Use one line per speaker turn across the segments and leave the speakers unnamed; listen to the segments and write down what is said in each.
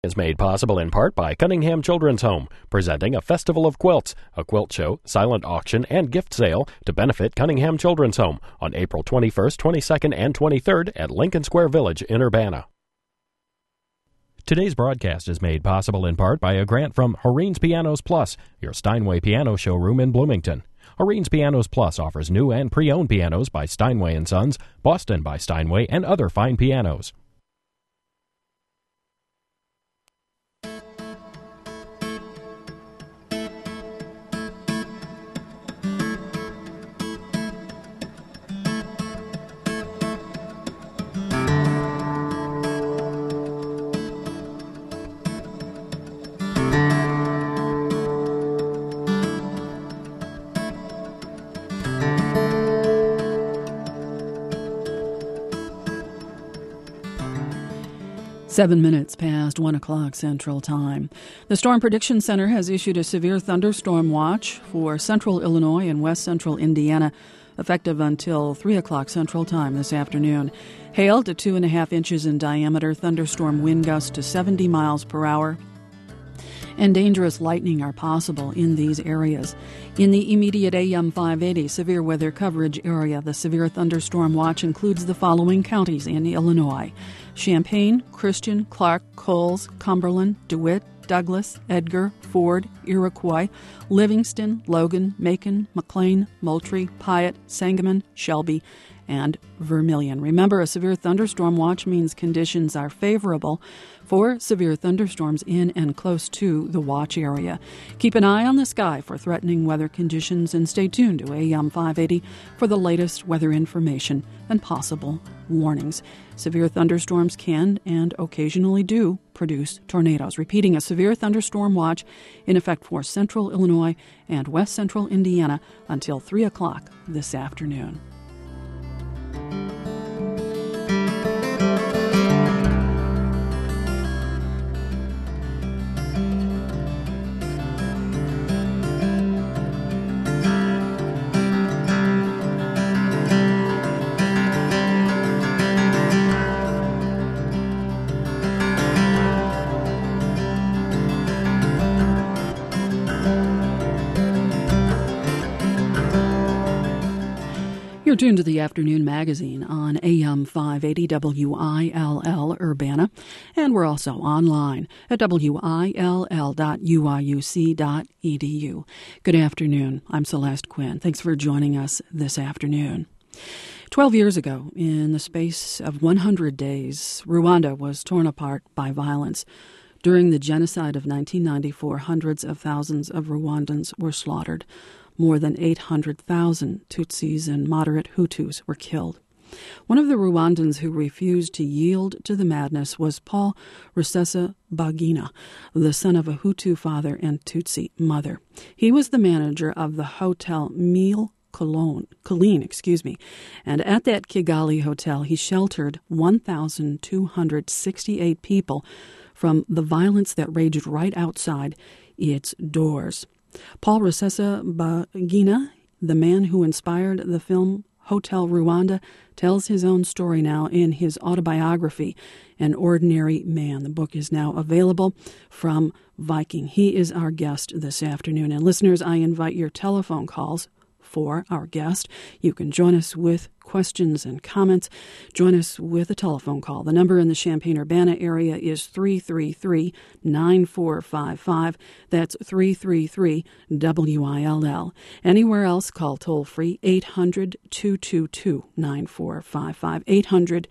Is made possible in part by Cunningham Children's Home, presenting a Festival of Quilts, a quilt show, silent auction, and gift sale to benefit Cunningham Children's Home on April 21st, 22nd, and 23rd at Lincoln Square Village in Urbana. Today's broadcast is made possible in part by a grant from Horine's Pianos Plus, your Steinway piano showroom in Bloomington. Horine's Pianos Plus offers new and pre-owned pianos by Steinway & Sons, Boston by Steinway, and other fine pianos.
Seven minutes past 1 o'clock Central Time. The Storm Prediction Center has issued a severe thunderstorm watch for central Illinois and west central Indiana, effective until 3 o'clock Central Time this afternoon. Hail to 2.5 inches in diameter, thunderstorm wind gusts to 70 miles per hour, and dangerous lightning are possible in these areas. In the immediate AM 580 severe weather coverage area, the severe thunderstorm watch includes the following counties in Illinois: Champaign, Christian, Clark, Coles, Cumberland, DeWitt, Douglas, Edgar, Ford, Iroquois, Livingston, Logan, Macon, McLean, Moultrie, Piatt, Sangamon, Shelby, and Vermilion. Remember, a severe thunderstorm watch means conditions are favorable for severe thunderstorms in and close to the watch area. Keep an eye on the sky for threatening weather conditions and stay tuned to AM 580 for the latest weather information and possible warnings. Severe thunderstorms can and occasionally do produce tornadoes. Repeating, a severe thunderstorm watch in effect for central Illinois and west central Indiana until 3 o'clock this afternoon. You're tuned to the Afternoon Magazine on AM 580 WILL Urbana, and we're also online at WILL.uiuc.edu. Good afternoon. I'm Celeste Quinn. Thanks for joining us this afternoon. 12 years ago, in the space of 100 days, Rwanda was torn apart by violence. During the genocide of 1994, hundreds of thousands of Rwandans were slaughtered. More than 800,000 Tutsis and moderate Hutus were killed. One of the Rwandans who refused to yield to the madness was Paul Rusesabagina, the son of a Hutu father and Tutsi mother. He was the manager of the Hotel Mille Collines, and at that Kigali hotel he sheltered 1,268 people from the violence that raged right outside its doors. Paul Rusesabagina, the man who inspired the film Hotel Rwanda, tells his own story now in his autobiography, An Ordinary Man. The book is now available from Viking. He is our guest this afternoon. And listeners, I invite your telephone calls for our guest. You can join us with questions and comments. Join us with a telephone call. The number in the Champaign-Urbana area is 333-9455. That's 333-WILL. Anywhere else, call toll-free 800-222-9455.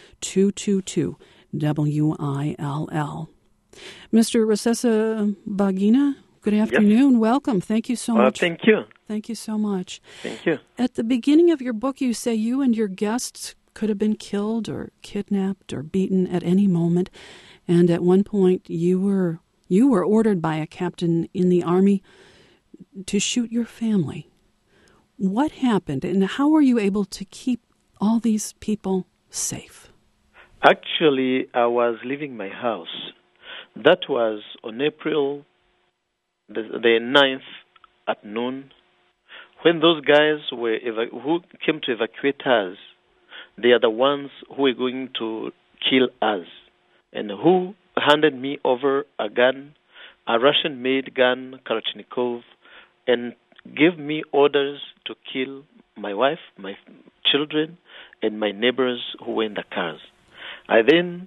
800-222-WILL. Mr. Rusesabagina, good afternoon. Yes. Welcome. Thank you so much.
Thank you.
Thank you so much.
Thank you.
At the beginning of your book, you say you and your guests could have been killed or kidnapped or beaten at any moment. And at one point, you were ordered by a captain in the Army to shoot your family. What happened, and how were you able to keep all these people safe?
Actually, I was leaving my house. That was on April the 9th at noon. When those guys who came to evacuate us, they are the ones who are going to kill us. And who handed me over a gun, a Russian-made gun, Kalashnikov, and gave me orders to kill my wife, my children, and my neighbors who were in the cars. I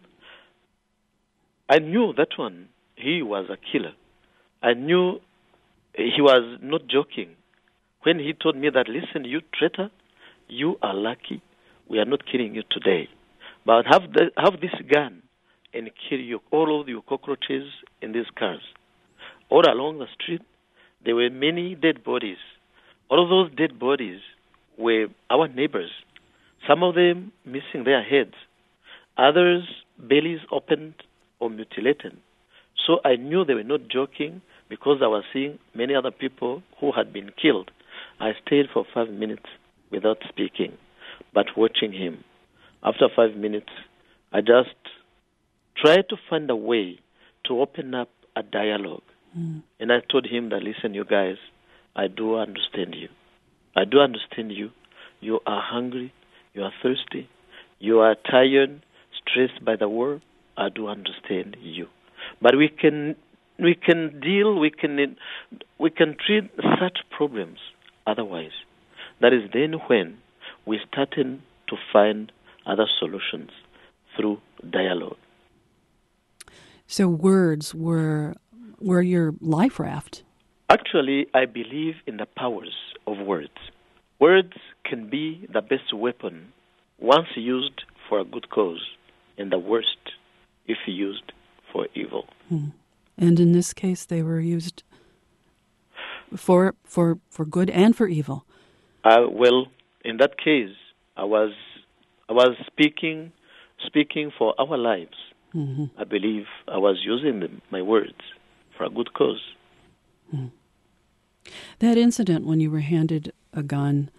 knew that one, he was a killer. I knew he was not joking. When he told me that, listen, you traitor, you are lucky. We are not killing you today. But have this gun and kill you, all of your cockroaches in these cars. All along the street, there were many dead bodies. All of those dead bodies were our neighbors. Some of them missing their heads. Others, bellies opened or mutilated. So I knew they were not joking because I was seeing many other people who had been killed. I stayed for 5 minutes without speaking, but watching him. After 5 minutes, I just tried to find a way to open up a dialogue. And I told him that, listen, you guys, I do understand you. I do understand you. You are hungry. You are thirsty. You are tired, stressed by the war. I do understand you. But we can treat such problems otherwise. That is then when we started to find other solutions through dialogue.
So words were your life raft.
Actually, I believe in the powers of words. Words can be the best weapon once used for a good cause, and the worst if used for evil.
And in this case, they were used for good and for evil.
Well, in that case, I was speaking for our lives. Mm-hmm. I believe I was using my words for a good cause.
That incident when you were handed a gun,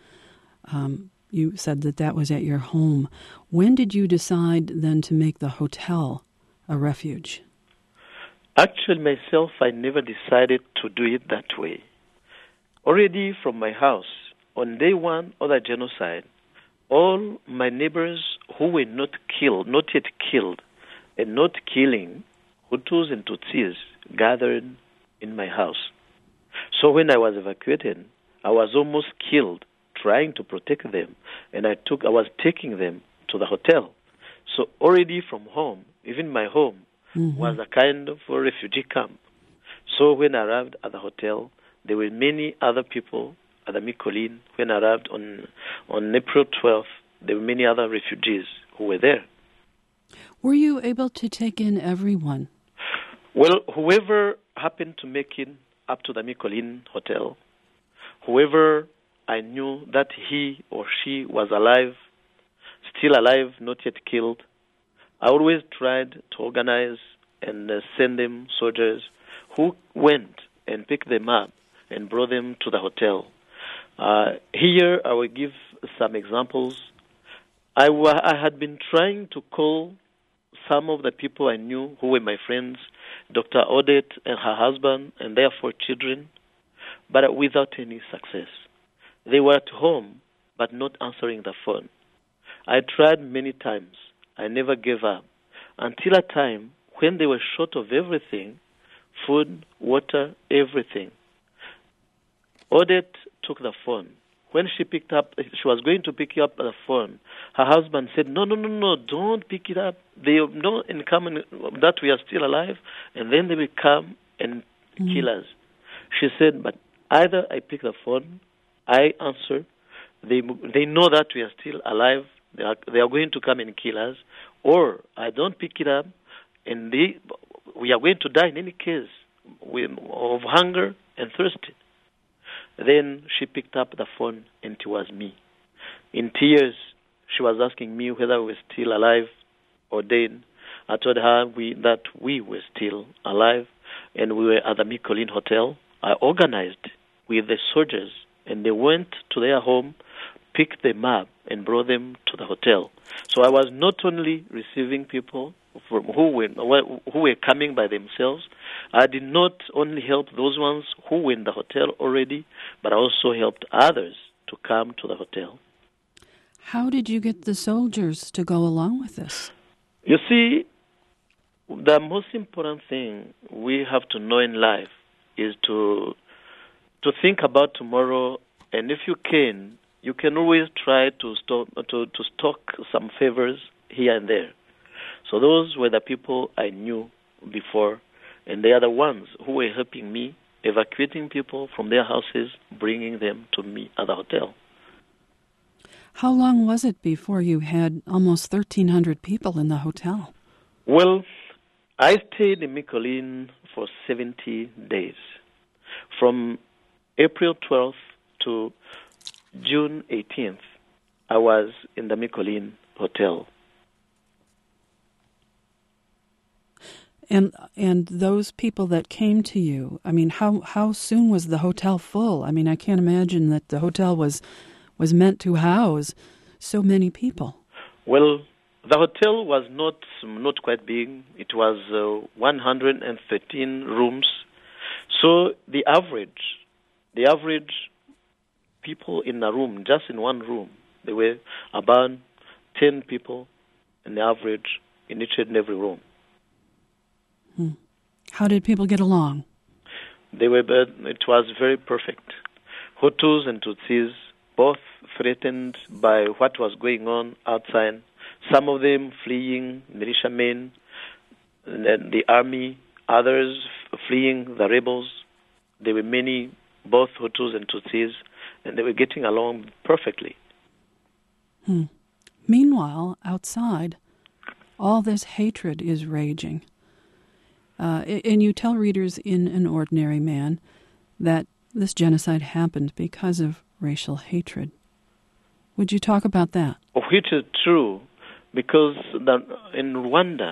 you said that was at your home. When did you decide then to make the hotel a refuge?
Actually, myself, I never decided to do it that way. Already from my house, on day one of the genocide, all my neighbors who were not yet killed, and not killing, Hutus and Tutsis, gathered in my house. So when I was evacuated, I was almost killed trying to protect them, and I was taking them to the hotel. So already from home, even my home, was a kind of a refugee camp. So when I arrived at the hotel, there were many other people at the Mikolin. When I arrived on April 12th, there were many other refugees who were there.
Were you able to take in everyone?
Well, whoever happened to make it up to the Mikolin hotel, whoever I knew that he or she was alive, still alive, not yet killed, I always tried to organize and send them soldiers who went and picked them up and brought them to the hotel. Here I will give some examples. I had been trying to call some of the people I knew who were my friends, Dr. Odette and her husband and their 4 children, but without any success. They were at home, but not answering the phone. I tried many times. I never gave up, until a time when they were short of everything, food, water, everything. Odette took the phone. When she was going to pick up the phone, her husband said, no, don't pick it up. They know and come that we are still alive, and then they will come and kill us. She said, but either I pick the phone, I answer, they know that we are still alive, they are going to come and kill us, or I don't pick it up, and we are going to die in any case of hunger and thirst. Then she picked up the phone, and it was me. In tears, she was asking me whether we were still alive or dead. I told her that we were still alive, and we were at the Mikolin Hotel. I organized with the soldiers, and they went to their home, picked them up, and brought them to the hotel. So I was not only receiving people who were coming by themselves. I did not only help those ones who were in the hotel already, but I also helped others to come to the hotel.
How did you get the soldiers to go along with this?
You see, The most important thing we have to know in life is to think about tomorrow, and if you can always try to stock some favors here and there. So those were the people I knew before, and they are the ones who were helping me, evacuating people from their houses, bringing them to me at the hotel.
How long was it before you had almost 1,300 people in the hotel?
Well, I stayed in Micoline for 70 days, from April 12th to June 18th. I was in the Micoline hotel.
And those people that came to you, I mean, how soon was the hotel full? I mean, I can't imagine that the hotel was meant to house so many people.
Well, the hotel was not quite big. It was 113 rooms. So the average people in a room, just in one room, there were about 10 people in the average in each and every room.
How did people get along?
It was very perfect. Hutus and Tutsis both threatened by what was going on outside. Some of them fleeing militiamen, and then the army, others fleeing the rebels. There were many, both Hutus and Tutsis, and they were getting along perfectly.
Meanwhile, outside, all this hatred is raging. And you tell readers in An Ordinary Man that this genocide happened because of racial hatred. Would you talk about that?
Which is true, because in Rwanda,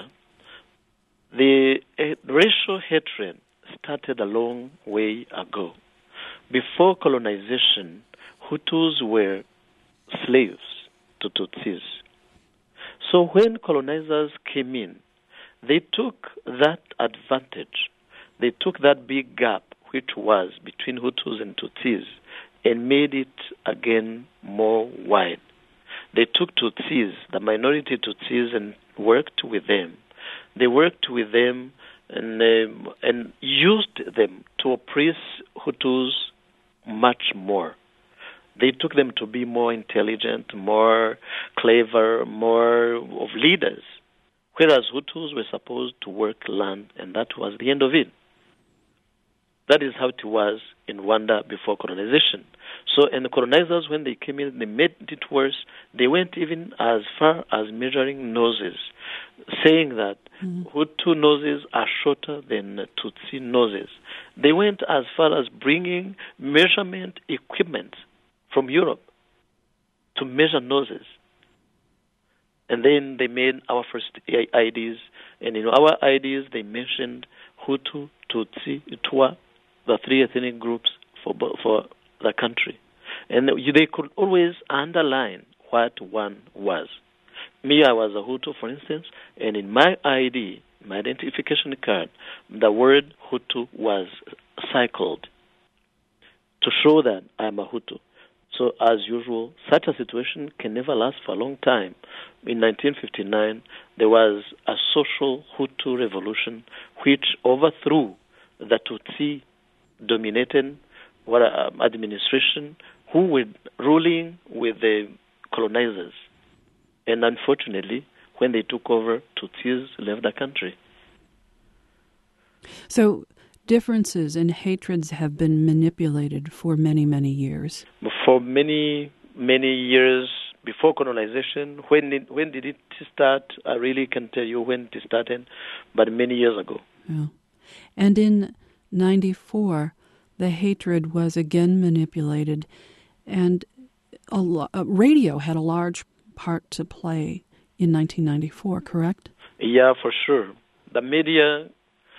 the racial hatred started a long way ago. Before colonization, Hutus were slaves to Tutsis. So when colonizers came in, they took that advantage. They took that big gap which was between Hutus and Tutsis and made it again more wide. They took Tutsis, the minority Tutsis, and worked with them. They worked with them and used them to oppress Hutus much more. They took them to be more intelligent, more clever, more of leaders, whereas Hutus were supposed to work land, and that was the end of it. That is how it was in Rwanda before colonization. So, and the colonizers, when they came in, they made it worse. They went even as far as measuring noses, saying that Hutu noses are shorter than Tutsi noses. They went as far as bringing measurement equipment from Europe to measure noses. And then they made our first IDs, and in our IDs they mentioned Hutu, Tutsi, Twa, the three ethnic groups for the country. And they could always underline what one was. Me, I was a Hutu, for instance, and in my ID, my identification card, the word Hutu was cycled to show that I'm a Hutu. So, as usual, such a situation can never last for a long time. In 1959, there was a social Hutu revolution which overthrew the Tutsi-dominated administration who were ruling with the colonizers. And unfortunately, when they took over, Tutsis left the country.
So differences and hatreds have been manipulated for many, many years.
For many, many years before colonization. When did it start? I really can't tell you when it started, but many years ago.
Yeah. And in 94, the hatred was again manipulated, and radio had a large part to play in 1994, correct?
Yeah, for sure. The media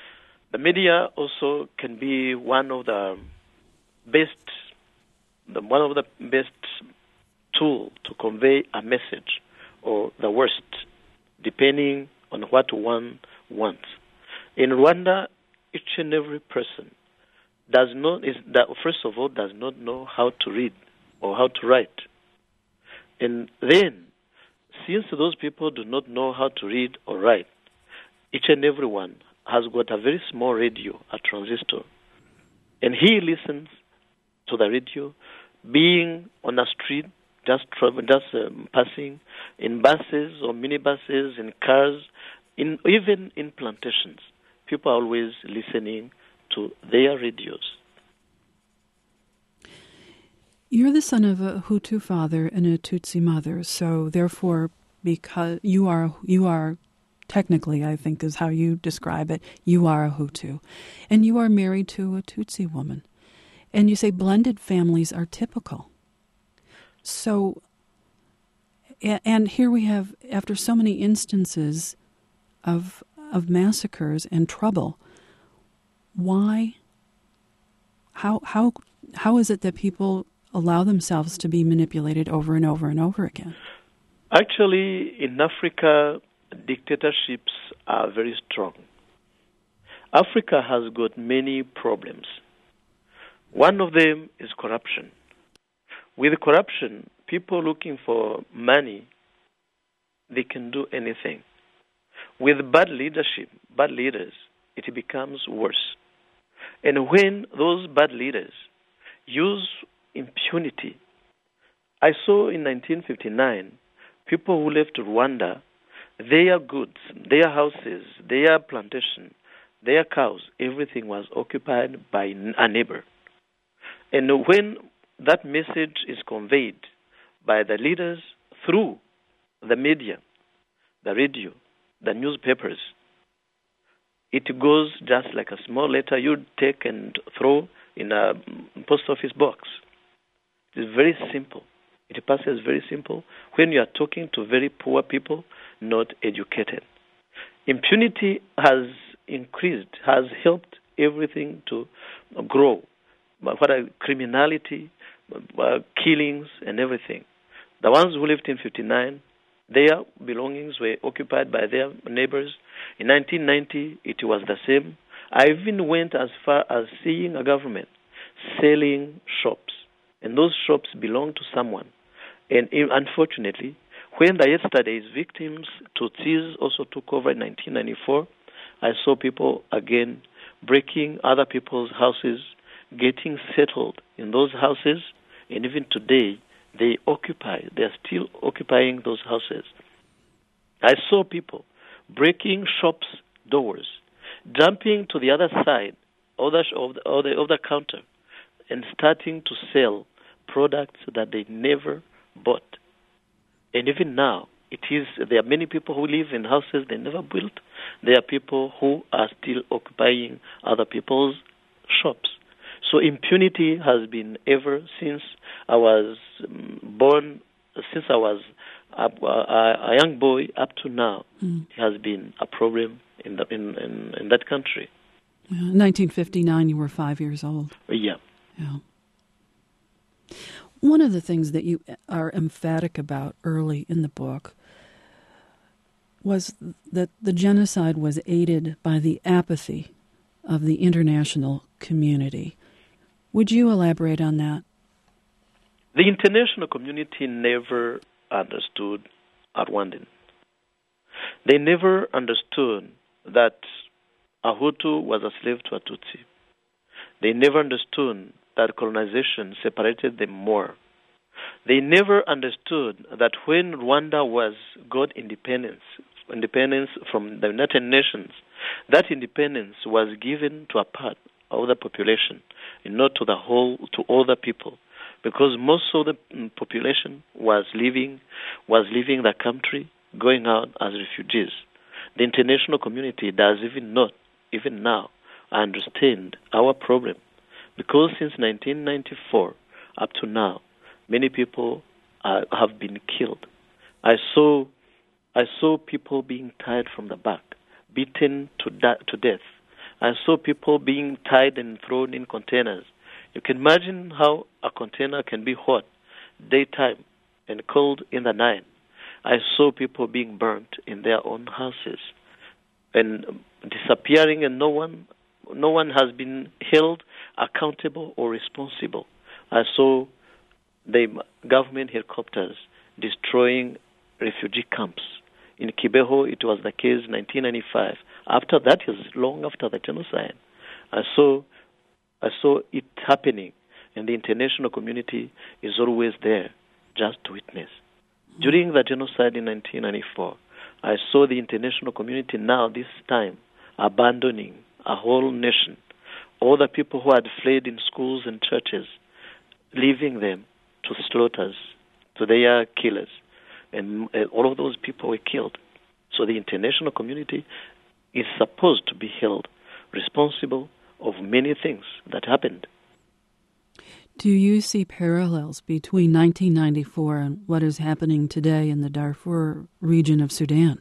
also can be one of the best tool to convey a message, or the worst, depending on what one wants. In Rwanda, each and every person does not know how to read or how to write. And then, since those people do not know how to read or write, each and every one has got a very small radio, a transistor, and he listens to the radio, being on a street, just passing, in buses or minibuses, in cars, even in plantations. People are always listening to their radios.
You're the son of a Hutu father and a Tutsi mother, so therefore, because you are technically, I think is how you describe it, you are a Hutu, and you are married to a Tutsi woman, and you say blended families are typical. So, and here we have, after so many instances of massacres and trouble, why? How is it that people allow themselves to be manipulated over and over and over again?
Actually, in Africa, dictatorships are very strong. Africa has got many problems. One of them is corruption. With corruption, people looking for money, they can do anything. With bad leadership, bad leaders, it becomes worse. And when those bad leaders use impunity, I saw in 1959, people who left Rwanda, their goods, their houses, their plantation, their cows, everything was occupied by a neighbor. And when that message is conveyed by the leaders through the media, the radio, the newspapers, it goes just like a small letter you'd take and throw in a post office box. It's very simple. It passes very simple when you are talking to very poor people, not educated. Impunity has increased, has helped everything to grow. What are criminality, killings, and everything. The ones who lived in 59, their belongings were occupied by their neighbors. In 1990, it was the same. I even went as far as seeing a government selling shops, and those shops belonged to someone. And unfortunately, when the yesterday's victims, Tutsis, also took over in 1994, I saw people again breaking other people's houses, getting settled in those houses, and even today, they are still occupying those houses. I saw people breaking shops' doors, jumping to the other side of the counter, and starting to sell products that they never bought. And even now, there are many people who live in houses they never built. There are people who are still occupying other people's shops. So impunity has been ever since I was born, since I was a young boy up to now. It has been a problem in that country.
Yeah, in 1959, you were 5 years old.
Yeah.
One of the things that you are emphatic about early in the book was that the genocide was aided by the apathy of the international community. Would you elaborate on that?
The international community never understood Rwandan. They never understood that a Hutu was a slave to a Tutsi. They never understood that colonization separated them more. They never understood that when Rwanda got independence from the United Nations, that independence was given to a part of the population and not to all the people, because most of the population was leaving the country, going out as refugees. The international community does even now understand our problem, because since 1994 up to now, many people have been killed. I saw people being tied from the back, beaten to death. I saw people being tied and thrown in containers. You can imagine how a container can be hot daytime and cold in the night. I saw people being burnt in their own houses and disappearing, and no one has been held accountable or responsible. I saw the government helicopters destroying refugee camps. In Kibeho, it was the case in 1995. After that, is long after the genocide. I saw it happening, and the international community is always there just to witness. During the genocide in 1994, I saw the international community now, this time, abandoning a whole nation. All the people who had fled in schools and churches, leaving them to slaughters, to their killers. And all of those people were killed. So the international community is supposed to be held responsible of many things that happened.
Do you see parallels between 1994 and what is happening today in the Darfur region of Sudan?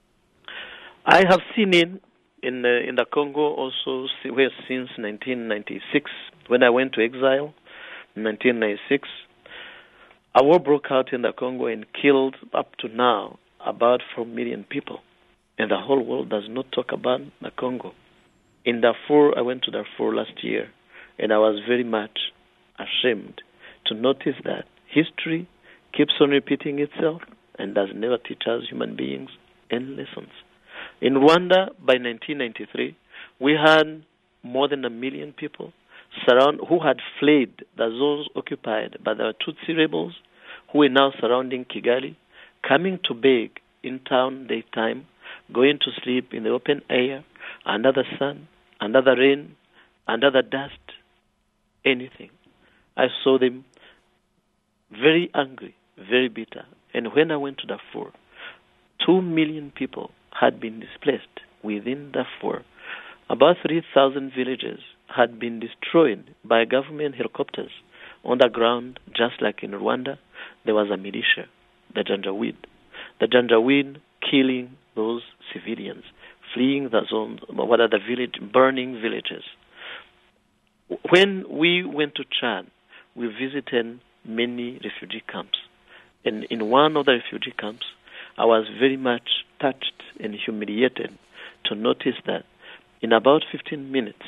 I have seen it in the Congo also since 1996. When I went to exile in 1996, a war broke out in the Congo and killed up to now about 4 million people. And the whole world does not talk about the Congo. In Darfur, I went to Darfur last year, and I was very much ashamed to notice that history keeps on repeating itself and does never teach us human beings any lessons. In Rwanda, by 1993, we had more than 1 million people who had fled the zones occupied by the Tutsi rebels, who were now surrounding Kigali, coming to beg in town daytime, going to sleep in the open air, under the sun, under the rain, under the dust, anything. I saw them very angry, very bitter. And when I went to Darfur, 2 million people had been displaced within Darfur. About 3,000 villages had been destroyed by government helicopters on the ground, just like in Rwanda. There was a militia, the Janjaweed. The Janjaweed killing those civilians, fleeing the zones, burning villages. When we went to Chad, we visited many refugee camps. And in one of the refugee camps, I was very much touched and humiliated to notice that in about 15 minutes,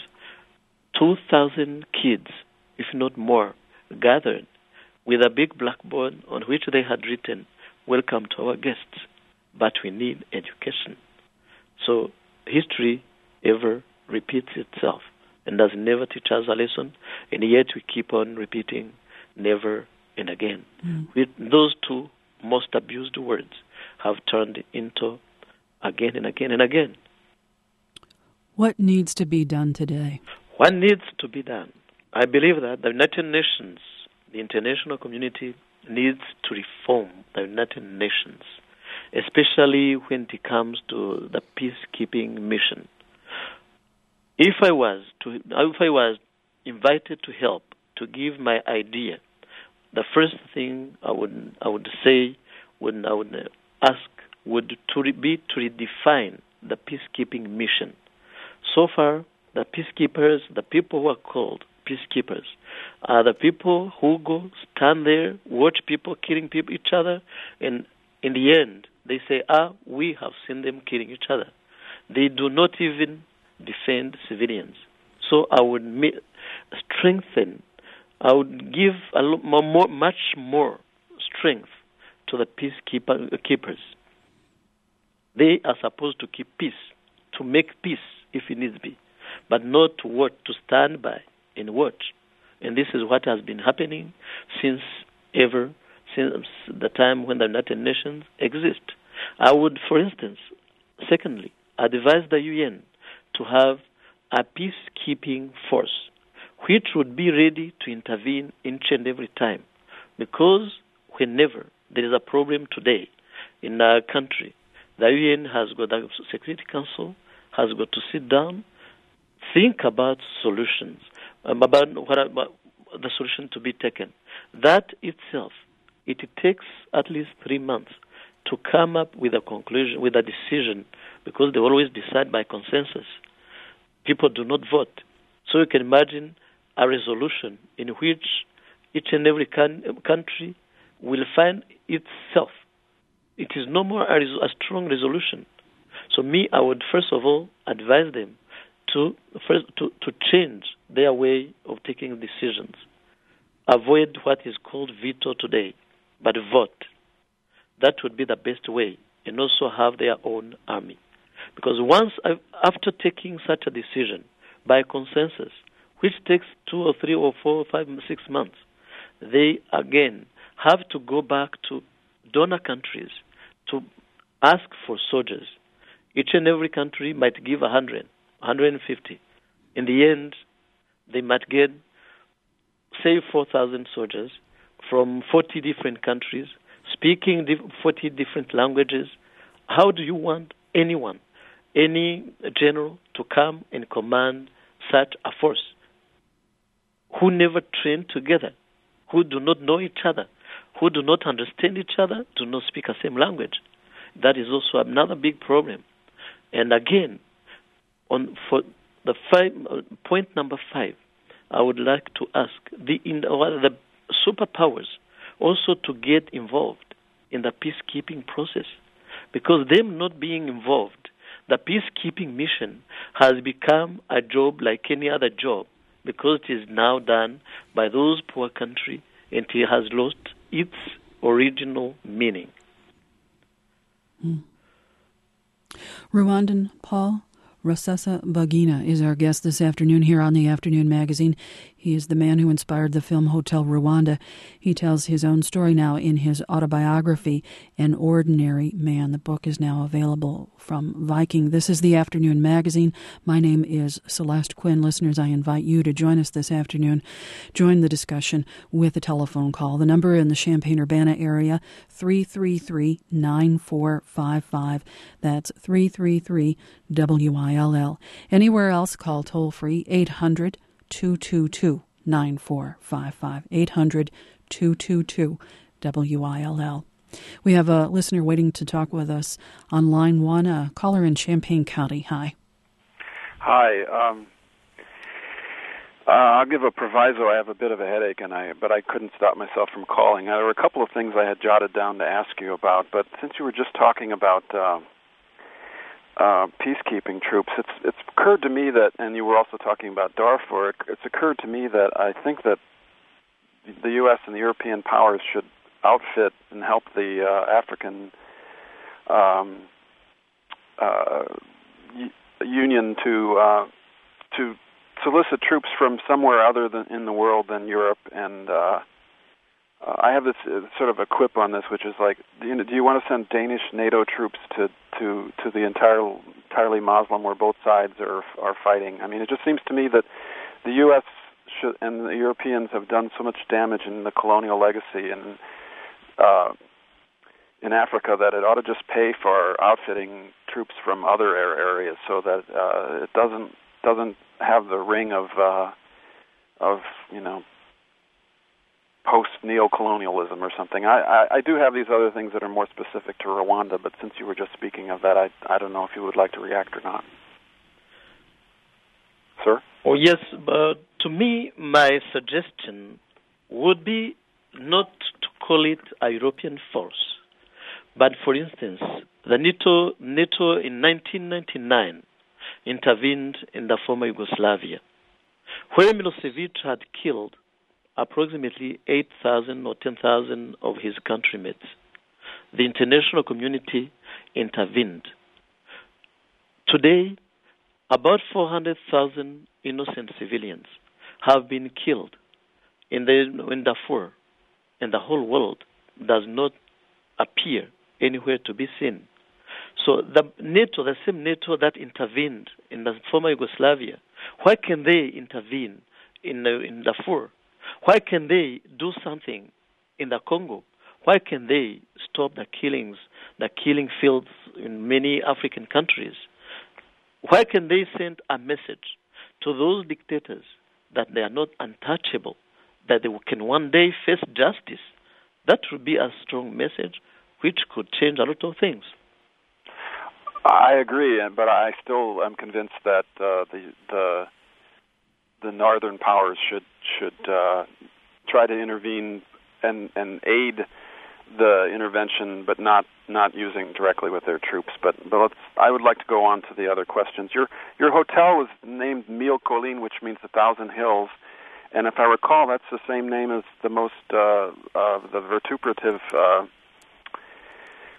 2,000 kids, if not more, gathered with a big blackboard on which they had written, "Welcome to our guests, but we need education." So history ever repeats itself and does never teach us a lesson, and yet we keep on repeating never and again. With those two most abused words have turned into again and again and again.
What needs to be done today?
What needs to be done? I believe that the United Nations, the international community, needs to reform the United Nations, especially when it comes to the peacekeeping mission. If I was invited to help, to give my idea, the first thing I would ask would be to redefine the peacekeeping mission. So far, the peacekeepers, the people who are called peacekeepers, are the people who go stand there, watch people killing each other, and in the end, they say, we have seen them killing each other. They do not even defend civilians. So I would give much more strength to the peacekeepers. They are supposed to keep peace, to make peace if it needs be, but not to stand by and watch. And this is what has been happening since the time when the United Nations exist. I would, for instance, secondly, advise the UN to have a peacekeeping force which would be ready to intervene each and every time. Because whenever there is a problem today in a country, the UN has got, the Security Council has got to sit down, think about solutions, about the solution to be taken. That itself, it takes at least 3 months to come up with a conclusion, with a decision, because they always decide by consensus. People do not vote. So you can imagine a resolution in which each and every country will find itself. It is no more a strong resolution. So I would first of all advise them to change their way of taking decisions. Avoid what is called veto today, but vote. That would be the best way, and also have their own army. Because once, after taking such a decision by consensus, which takes 2 or 3 or 4 or 5, 6 months, they again have to go back to donor countries to ask for soldiers. Each and every country might give 100, 150. In the end, they might get, say, 4,000 soldiers from 40 different countries, speaking 40 different languages. How do you want anyone, any general, to come and command such a force who never trained together, who do not know each other, who do not understand each other, do not speak the same language? That is also another big problem. And again, for the point number 5, I would like to ask the superpowers also to get involved in the peacekeeping process, because them not being involved, the peacekeeping mission has become a job like any other job, because it is now done by those poor countries and it has lost its original meaning.
Rwandan Paul Rusesabagina is our guest this afternoon here on the Afternoon Magazine. He is the man who inspired the film Hotel Rwanda. He tells his own story now in his autobiography, An Ordinary Man. The book is now available from Viking. This is the Afternoon Magazine. My name is Celeste Quinn. Listeners, I invite you to join us this afternoon. Join the discussion with a telephone call. The number in the Champaign-Urbana area, 333-9455. That's 333-WILL. Anywhere else, call toll-free 800-222-9455. 800-222-WILL. We have a listener waiting to talk with us on line 1, a caller in Champaign County. Hi.
Hi. I'll give a proviso. I have a bit of a headache, but I couldn't stop myself from calling. There were a couple of things I had jotted down to ask you about, but since you were just talking about peacekeeping troops, it's occurred to me that, and you were also talking about Darfur, it's occurred to me that I think that the U.S. and the European powers should outfit and help the African Union to solicit troops from somewhere other than in the world than Europe. And I have this sort of a quip on this, which is like, do you want to send Danish NATO troops to the entirely Muslim where both sides are fighting? I mean, it just seems to me that the U.S. and the Europeans have done so much damage in the colonial legacy and in Africa that it ought to just pay for outfitting troops from other areas, so that it doesn't have the ring of post neocolonialism or something. I do have these other things that are more specific to Rwanda, but since you were just speaking of that, I don't know if you would like to react or not. Sir?
Oh yes, but to me, my suggestion would be not to call it a European force, but for instance, the NATO in 1999 intervened in the former Yugoslavia, where Milosevic had killed approximately 8,000 or 10,000 of his countrymates. The international community intervened. Today, about 400,000 innocent civilians have been killed in Darfur, and the whole world does not appear anywhere to be seen. So the same NATO that intervened in the former Yugoslavia, why can they intervene in Darfur? Why can they do something in the Congo? Why can they stop the killing fields in many African countries? Why can they send a message to those dictators that they are not untouchable, that they can one day face justice? That would be a strong message which could change a lot of things.
I agree, but I still am convinced that the northern powers should try to intervene and aid the intervention, but not using directly with their troops. But I would like to go on to the other questions. Your hotel was named Mille Collines, which means 1,000 hills, and if I recall, that's the same name as the most the vituperative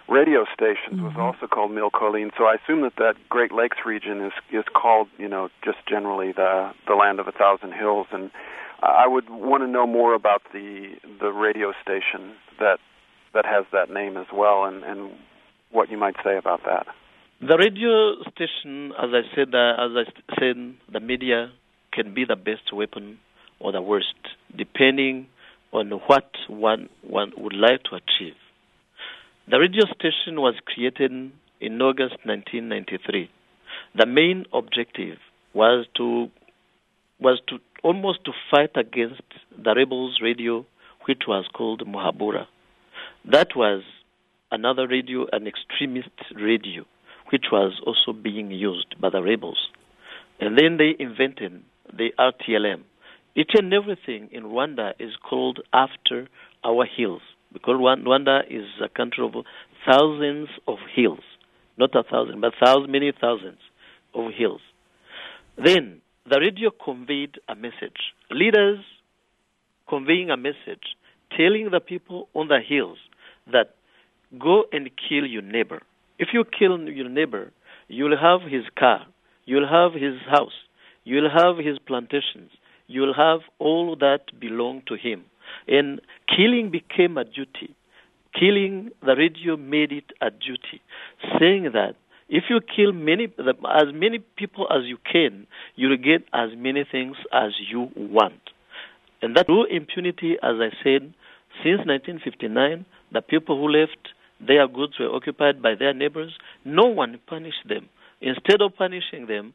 radio stations was also called Mille Collines. So I assume that Great Lakes region is called, just generally the land of 1,000 hills. And I would want to know more about the radio station that has that name as well, and what you might say about that.
The radio station, as I said, the media can be the best weapon or the worst, depending on what one would like to achieve. The radio station was created in August 1993. The main objective was to almost to fight against the rebels' radio, which was called Muhabura. That was another radio, an extremist radio, which was also being used by the rebels. And then they invented the RTLM. Each and everything in Rwanda is called after our hills, because Rwanda is a country of thousands of hills, not 1,000, but many thousands of hills. Then the radio conveyed a message. Leaders conveying a message, telling the people on the hills that go and kill your neighbor. If you kill your neighbor, you'll have his car, you'll have his house, you'll have his plantations, you'll have all that belong to him. And killing became a duty. Killing, the radio made it a duty, saying that if you kill as many people as you can, you'll get as many things as you want. And that through impunity, as I said, since 1959, the people who left, their goods were occupied by their neighbors. No one punished them. Instead of punishing them,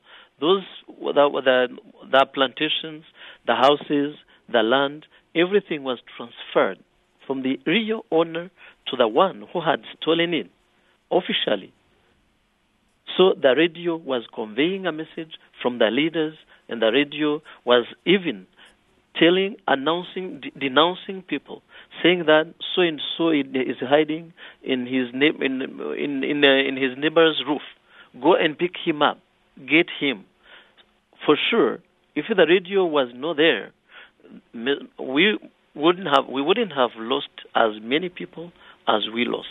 the plantations, the houses, the land, everything was transferred from the real owner to the one who had stolen it officially. So the radio was conveying a message from the leaders, and the radio was even denouncing people, saying that so and so is hiding in his in his neighbor's roof. Go and pick him up, get him. For sure, if the radio was not there, we wouldn't have lost as many people as we lost.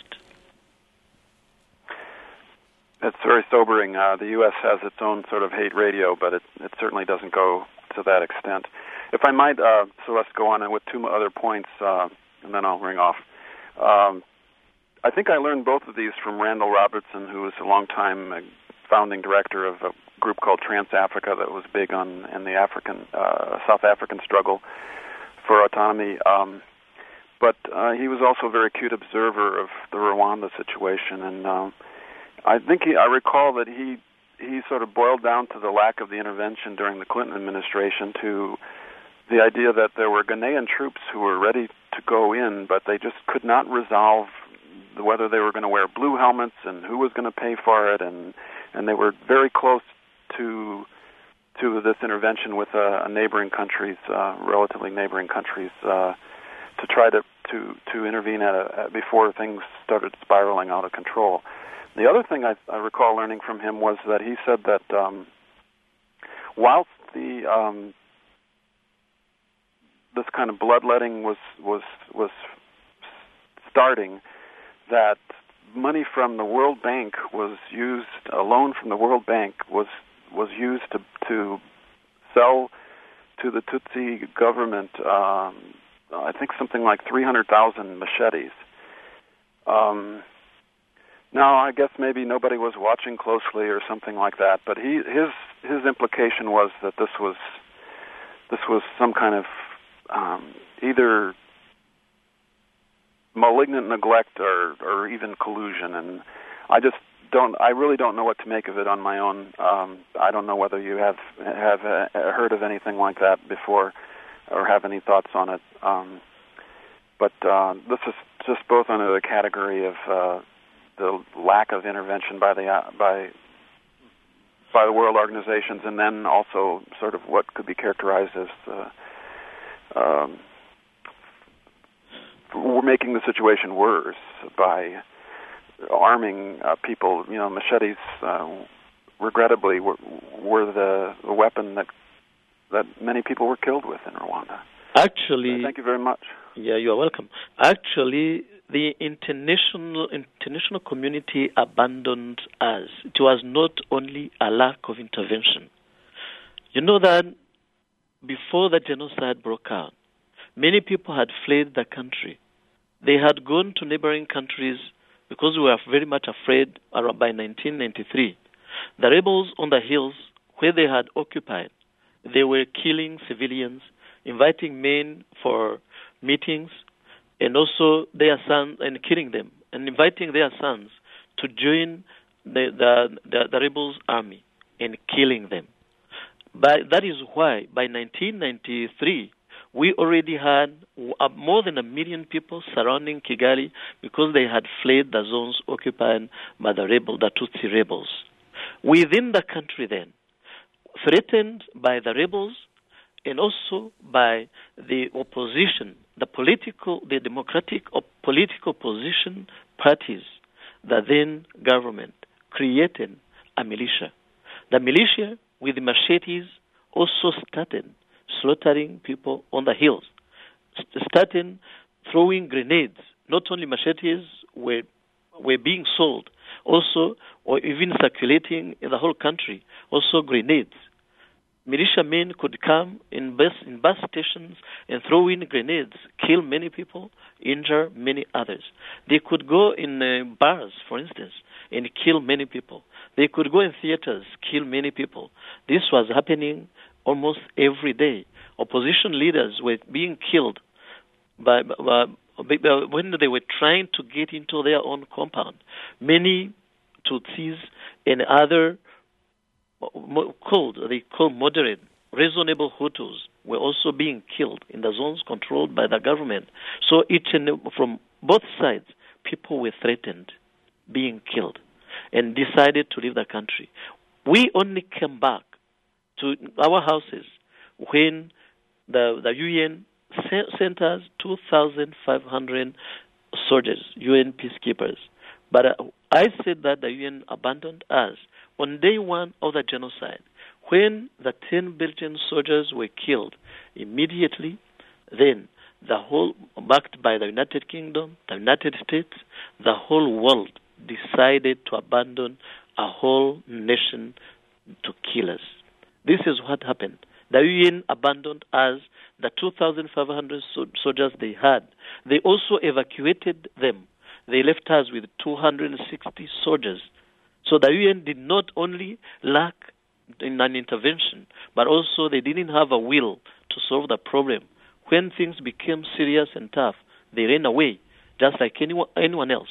It's very sobering. The U.S. has its own sort of hate radio, but it certainly doesn't go to that extent. If I might, Celeste, go on with two other points, and then I'll ring off. I think I learned both of these from Randall Robertson, who was a longtime founding director of a group called Trans-Africa that was big in the South African struggle for autonomy. But he was also a very acute observer of the Rwanda situation, and I think I recall that he sort of boiled down to the lack of the intervention during the Clinton administration to the idea that there were Ghanaian troops who were ready to go in, but they just could not resolve whether they were going to wear blue helmets and who was going to pay for it, and they were very close to this intervention with neighboring countries, relatively neighboring countries, to try to intervene before things started spiraling out of control. The other thing I recall learning from him was that he said that whilst this kind of bloodletting was starting, that money from the World Bank was used, a loan from the World Bank was used to sell to the Tutsi government, I think something like 300,000 machetes. Now, I guess maybe nobody was watching closely or something like that, but his implication was that this was some kind of either malignant neglect or even collusion, and I really don't know what to make of it on my own. I don't know whether you have heard of anything like that before or have any thoughts on it. But this is just both under the category of the lack of intervention by the world organizations, and then also sort of what could be characterized as we're making the situation worse by arming people. You know, machetes, regrettably, were the weapon that many people were killed with in Rwanda.
Actually,
thank you very much.
Yeah, you are welcome. Actually, the international community abandoned us. It was not only a lack of intervention. You know that before the genocide broke out, many people had fled the country. They had gone to neighboring countries because we were very much afraid by 1993. The rebels on the hills where they had occupied, they were killing civilians, inviting men for meetings, and also their sons, and killing them, and inviting their sons to join the rebels' army and killing them. But that is why by 1993 we already had more than 1 million people surrounding Kigali because they had fled the zones occupied by the Tutsi rebels. Within the country then, threatened by the rebels and also by the opposition, the democratic political opposition parties, the then government created a militia. The militia with machetes also started slaughtering people on the hills, started throwing grenades. Not only machetes were being sold, also, or even circulating in the whole country, also grenades. Militiamen could come in bus stations and throw in grenades, kill many people, injure many others. They could go in bars, for instance, and kill many people. They could go in theaters, kill many people. This was happening almost every day. Opposition leaders were being killed when they were trying to get into their own compound. Many Tutsis and other moderate, reasonable Hutus were also being killed in the zones controlled by the government. So from both sides, people were threatened, being killed, and decided to leave the country. We only came back to our houses when the UN sent us 2,500 soldiers, UN peacekeepers. But I said that the UN abandoned us on day one of the genocide. When the 10 Belgian soldiers were killed, immediately then the whole, backed by the United Kingdom, the United States, the whole world decided to abandon a whole nation to kill us. This is what happened. The UN abandoned us, the 2,500 soldiers they had. They also evacuated them. They left us with 260 soldiers. So the UN did not only lack in an intervention, but also they didn't have a will to solve the problem. When things became serious and tough, they ran away, just like anyone else.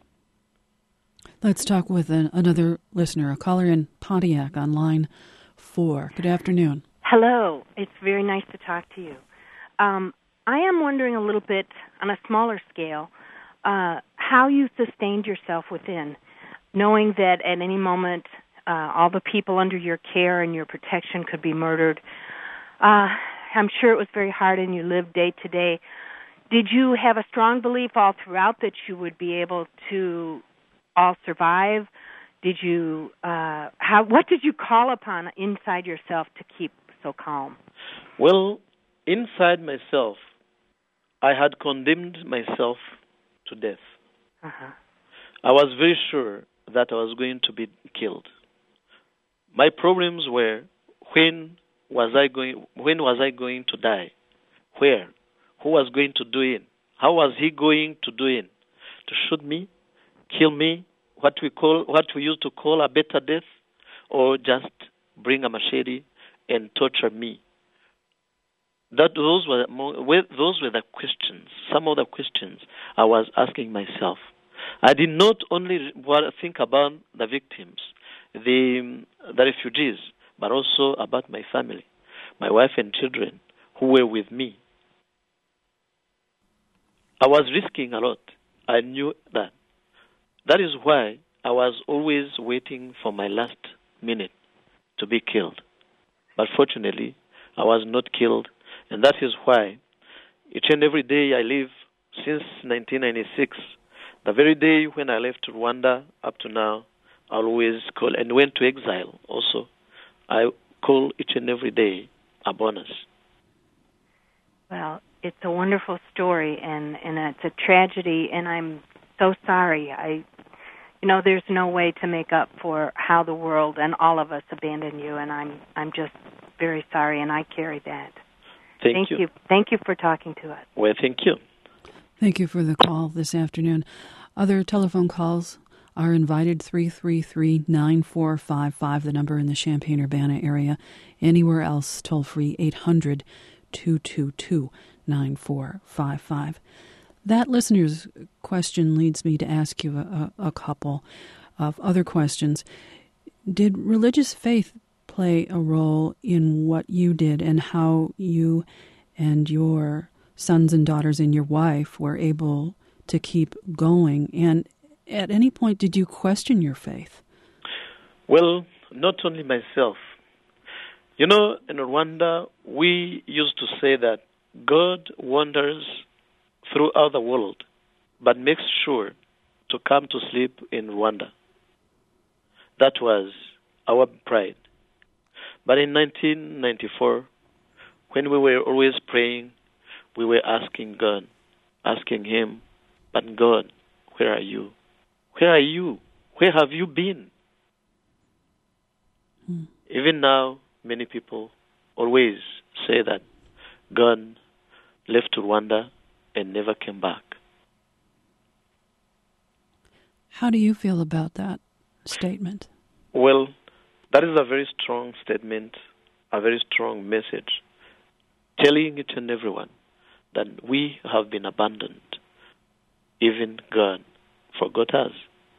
Let's talk with another listener, a caller in Pontiac on line 4. Good afternoon.
Hello. It's very nice to talk to you. I am wondering a little bit on a smaller scale how you sustained yourself within, knowing that at any moment all the people under your care and your protection could be murdered. I'm sure it was very hard and you lived day to day. Did you have a strong belief all throughout that you would be able to all survive? Did you what did you call upon inside yourself to keep so calm?
Well, inside myself, I had condemned myself to death. Uh-huh. I was very sure that I was going to be killed. My problems were when was I going to die? Where? Who was going to do it? How was he going to do it? To shoot me, kill me, what we used to call a better death, or just bring a machete and torture me? Those were the questions. Some of the questions I was asking myself. I did not only think about the victims, the refugees, but also about my family, my wife and children who were with me. I was risking a lot. I knew that. That is why I was always waiting for my last minute to be killed. But fortunately, I was not killed, and that is why each and every day I live since 1996, the very day when I left Rwanda up to now, I always call, and went to exile also, I call each and every day a bonus.
Well, it's a wonderful story, and it's a tragedy, and I'm so sorry. There's no way to make up for how the world and all of us abandoned you, and I'm just very sorry, and I carry that.
Thank you.
Thank you for talking to us.
Well, thank you.
Thank you for the call this afternoon. Other telephone calls are invited, 333-9455, the number in the Champaign-Urbana area. Anywhere else, toll-free, 800-222-9455. That listener's question leads me to ask you a couple of other questions. Did religious faith play a role in what you did and how you and your sons and daughters and your wife were able to keep going? And at any point, did you question your faith?
Well, not only myself. In Rwanda, we used to say that God wanders throughout the world, but makes sure to come to sleep in Rwanda. That was our pride. But in 1994, when we were always praying, we were asking God, asking Him, but God, where are you? Where are you? Where have you been? Even now, many people always say that God left Rwanda and never came back.
How do you feel about that statement?
Well, that is a very strong statement, a very strong message, telling each and everyone that we have been abandoned. Even God forgot us.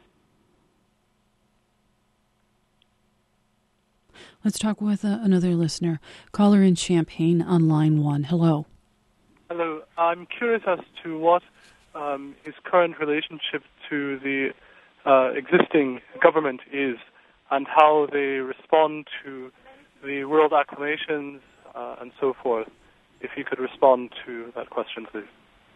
Let's talk with another listener. Caller in Champaign on line 1. Hello.
Hello. I'm curious as to what his current relationship to the existing government is and how they respond to the world acclamations and so forth. If you could respond to that question, please.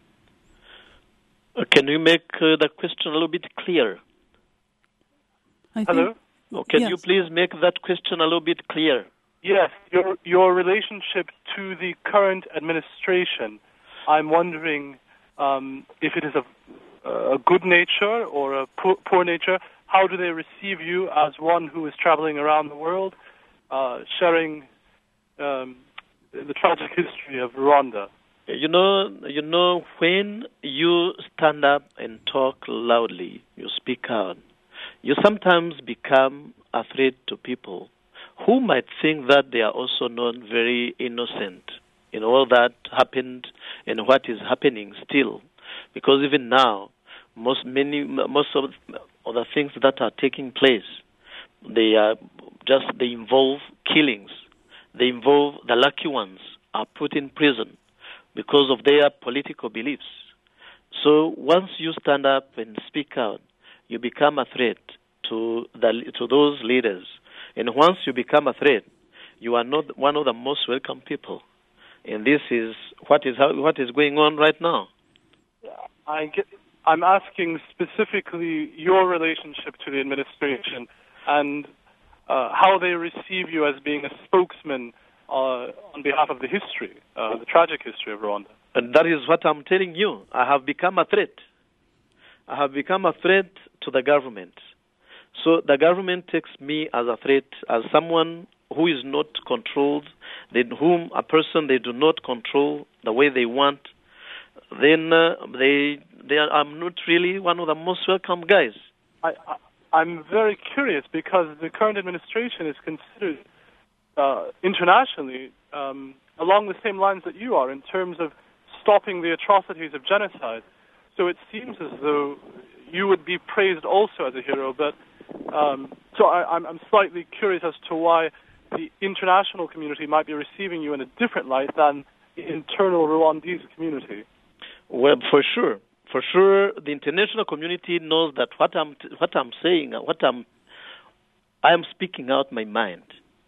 Can you make the question a little bit clear?
Hello?
Can you please make that question a little bit clear?
Yes, your relationship to the current administration. I'm wondering if it is a good nature or a poor nature. How do they receive you as one who is traveling around the world, sharing the tragic history of Rwanda?
You know, when you stand up and talk loudly, you speak out, you sometimes become a threat to people who might think that they are also not very innocent in all that happened and what is happening still. Because even now, most of the things that are taking place, they involve killings. They involve the lucky ones are put in prison because of their political beliefs. So once you stand up and speak out, you become a threat to those leaders. And once you become a threat, you are not one of the most welcome people. And this is what is going on right now.
I'm asking specifically your relationship to the administration and how they receive you as being a spokesman on behalf of the history, the tragic history of Rwanda.
And that is what I'm telling you. I have become a threat. I have become a threat to the government. So the government takes me as a threat, as someone who is not controlled, a person they do not control the way they want. Then I'm not really one of the most welcome guys.
I'm very curious because the current administration is considered internationally along the same lines that you are in terms of stopping the atrocities of genocide. So it seems as though you would be praised also as a hero, but so I'm slightly curious as to why the international community might be receiving you in a different light than the internal Rwandese community.
Well, for sure, the international community knows that what I'm saying, I am speaking out my mind.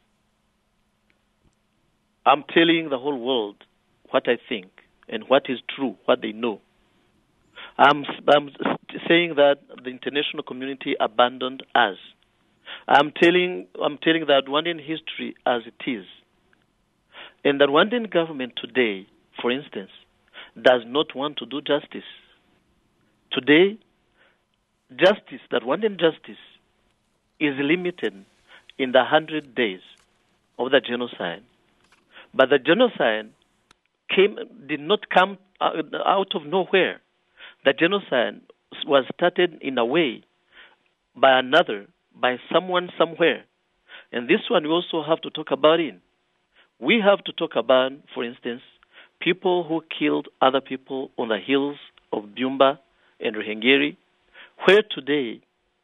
I'm telling the whole world what I think and what is true, what they know. I'm saying that the international community abandoned us. I'm telling the Rwandan history as it is. And the Rwandan government today for instance, does not want to do justice. Today, justice, that wanting justice, is limited in the 100 days of the genocide. But the genocide did not come out of nowhere. The genocide was started in a way by another, by someone somewhere. And this one we also have to talk about it. We have to talk about, for instance, people who killed other people on the hills of Byumba and Ruhengeri, where today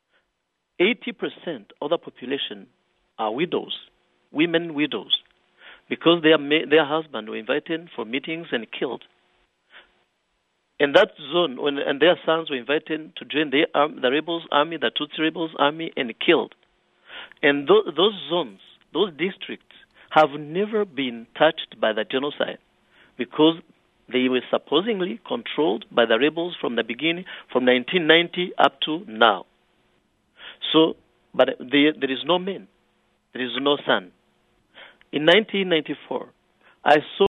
80% of the population are widows, women widows, because their husbands were invited for meetings and killed. In that zone, and their sons were invited to join the rebels' army, the Tutsi rebels' army, and killed. And those zones, those districts, have never been touched by the genocide because they were supposedly controlled by the rebels from the beginning, from 1990 up to now. So, but there is no man, there is no son. In 1994, I saw